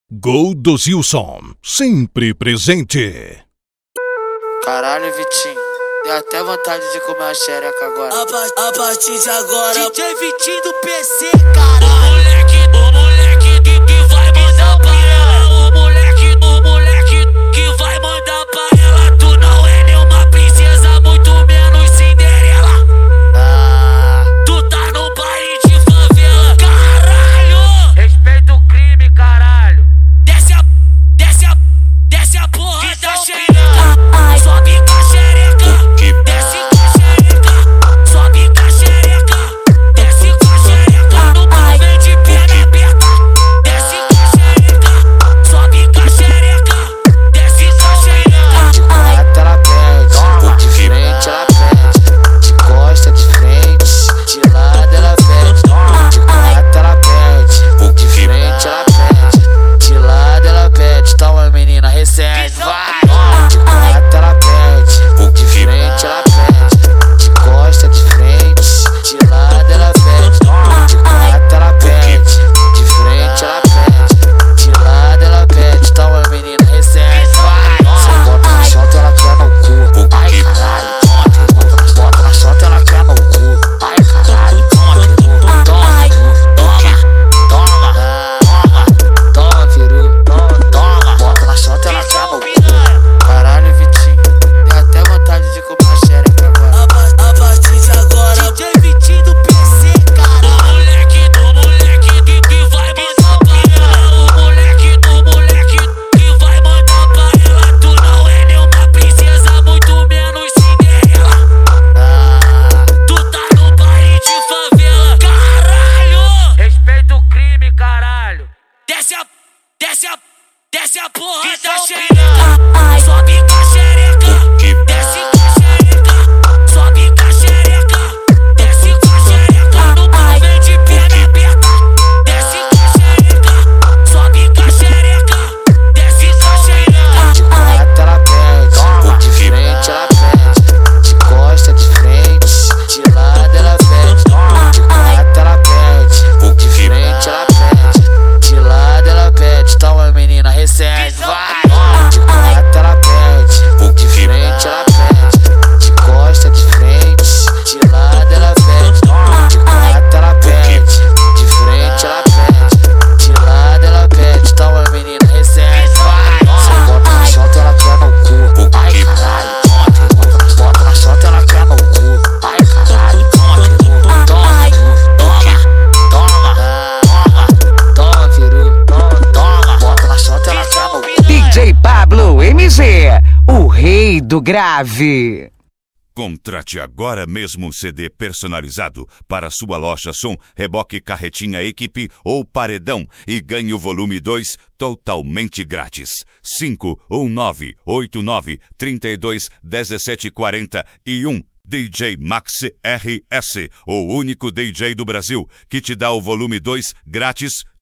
Gol do Zilson, sempre presente. Caralho, Vitinho, deu até vontade de comer uma xereca agora. A partir de agora, DJ Vitinho do PC, caralho. o moleque que vai mandar pra ela. O moleque que vai mandar pra ela. Tu não é nenhuma princesa, muito menos Cinderela. Tu tá no baile de favela, caralho. Respeita o crime, caralho. Desce a porra da xereca. Sobe com a xereca. Desce com a xereca. Sobe com a xereca. Desce com a xereca. No pavê de perna aberta. Desce com a xereca. Sobe com a xereca. Desce com a xereca. De quatro ela pede, de frente ela pede, de costa de frente, de lado ela pede. De quatro ela pede, de frente ela pede, de lado ela pede. Toma menina, recebe, vai. De quatro ela pede, de frente ela pede, de costa de frente, de lado ela pede. De quatro ela pede, de frente ela pede, de lado ela pede. Toma menina, recebe, vai. Você bota na chota, ela quer no cu. Ai caralho, bota na chota, ela quer no cu. Ai caralho, toma, peru, toma, bota na chota, ela quer no cu. Caralho, Vitinho, deu até vontade de comer uma xereca agora. A partir de agora, DJ Vitinho do PC, caralho. o moleque que vai mandar pra ela. O moleque que vai mandar pra ela. Tu não é nenhuma princesa, muito menos Cinderela. Tu tá no baile de favela, caralho. Respeita o crime, caralho. Desce a porra da xereca. Sobe com a xereca. Desce com a xereca. Sobe com a xereca. Desce com a xereca. No pavê de perna aberta. Desce com a xereca. Sobe com a xereca. Desce com a xereca. De quatro ela pede, de frente ela pede, de costa de frente, de lado ela pede. De quatro ela pede, de frente ela pede, de lado ela pede. Toma menina, recebe, vai. De quatro ela pede, de frente ela pede, de costa de frente, de lado ela pede. De quatro ela pede, de frente ela pede, de lado ela pede. Toma menina, recebe, vai. Você bota na chota, ela quer no cu. Ai caralho, bota na chota, ela quer no cu. Ai caralho, toma, peru, toma, bota na chota, ela quer no cu. DJ Pablo MG, o rei do grave. Contrate agora mesmo um CD personalizado para sua loja som, reboque, carretinha, equipe ou paredão e ganhe o volume 2 totalmente grátis. 51989321741. DJ Max RS, o único DJ do Brasil que te dá o volume 2 grátis